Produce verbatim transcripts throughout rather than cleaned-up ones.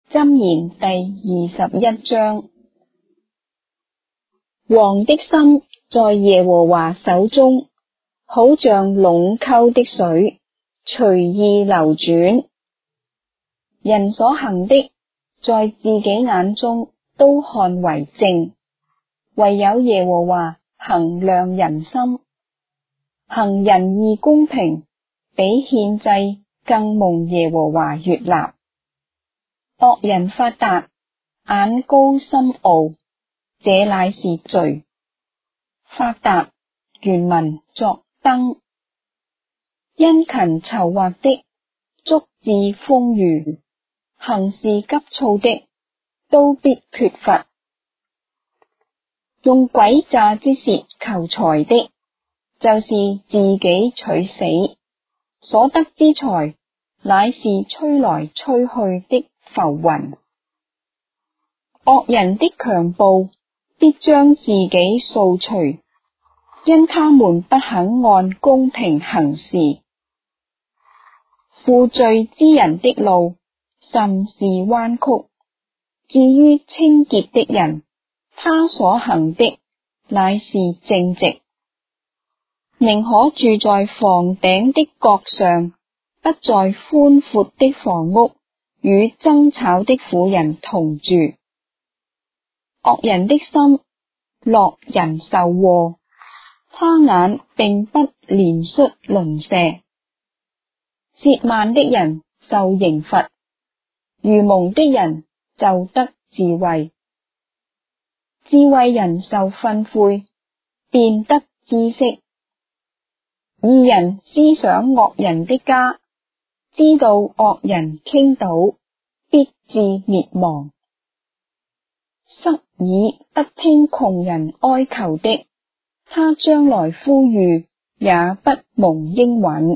箴言第二十一章。王的心在耶和華手中，好像隴溝的水，隨意流轉。人所行的，在自己眼中都看為正，唯有耶和華衡量人心。行仁義公平，比獻祭更蒙耶和華悅納。惡人發達，眼高心傲，這乃是罪。發達原文作燈，殷勤籌劃的足致豐裕，行事急躁的都必缺乏。用詭詐之舌求財的，就是自己取死，所得之財乃是吹來吹去的浮雲。惡人的強暴必將自己掃除，因他們不肯按公平行事。負罪之人的路甚是彎曲，至於清潔的人，他所行的乃是正直。寧可住在房頂的閣上，不在寬闊的房屋與爭吵的婦人同住。惡人的心樂人受禍，他眼並不憐恤鄰舍。褻慢的人受刑罰，愚蒙的人就得智慧。智慧人受訓誨，便得知識。義人思想惡人的家，知道惡人傾倒，必致滅亡。側耳不聽窮人哀求的，他將來呼籲也不蒙應允。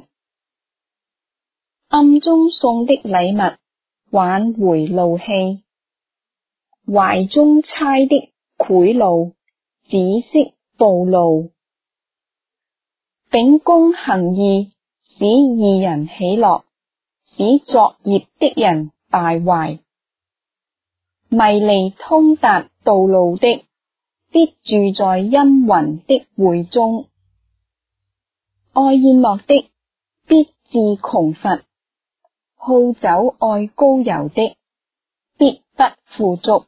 暗中送的禮物挽回怒氣，懷中猜的賄賂止息暴怒。秉公行義，使義人喜樂，使作孽的人敗壞。迷離通達道路的，必住在陰雲的會中。愛宴樂的，必致窮乏；好酒愛膏油的，必不富足。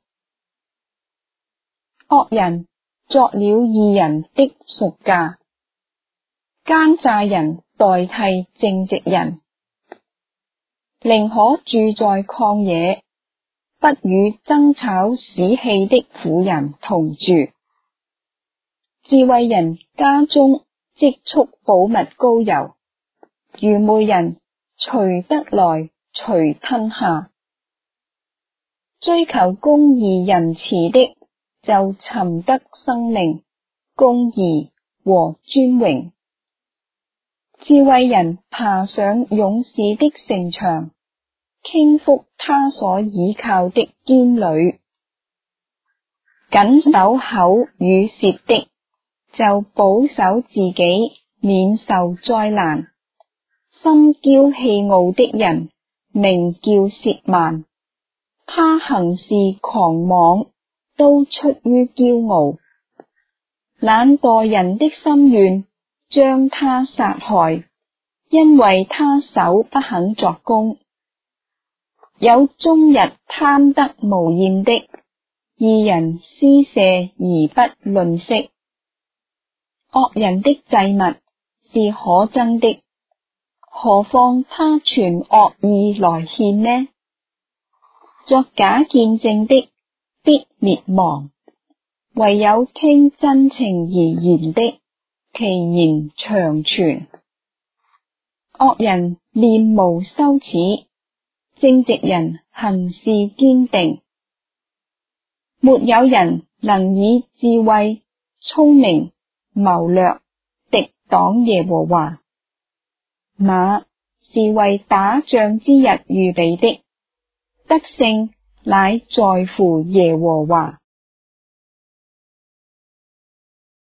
惡人作了義人的贖價，奸詐人代替正直人。寧可住在曠野，不與爭吵使氣的婦人同住。智慧人家中積蓄寶物膏油，愚昧人隨得來隨吞下。追求公義仁慈的，就尋得生命、公義和尊榮。智慧人爬上勇士的城牆，傾覆他所倚靠的堅壘。謹守口與舌的，就保守自己免受災難。心驕氣傲的人，名叫褻慢，他行事狂妄，都出於驕傲。懶惰人的心願將他殺害，因為他手不肯作工。有終日貪得無厭的，義人施捨而不吝嗇。惡人的祭物是可憎的，何況他存惡意來獻呢？作假見證的，必滅亡，唯有聽真情而言的，其言長存。惡人面無羞恥，正直人行事堅定。沒有人能以智慧、聰明、謀略敵擋耶和華。馬是為打仗之日預備的，得勝乃在乎耶和華。